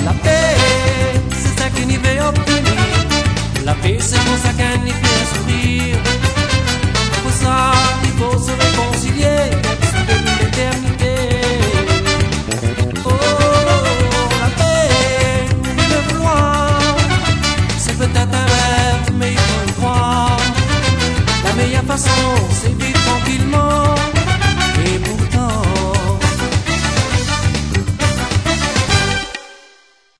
La paix, c'est ça qui n'y veut obtenir. La paix, c'est pour ça qu'elle n'y fait sourire. Pour ça, il faut se réconcilier, sauver l'éternité. Oh, la paix, le vouloir, c'est peut-être un rêve, mais il faut y croire. La meilleure façon, c'est vivre tranquillement.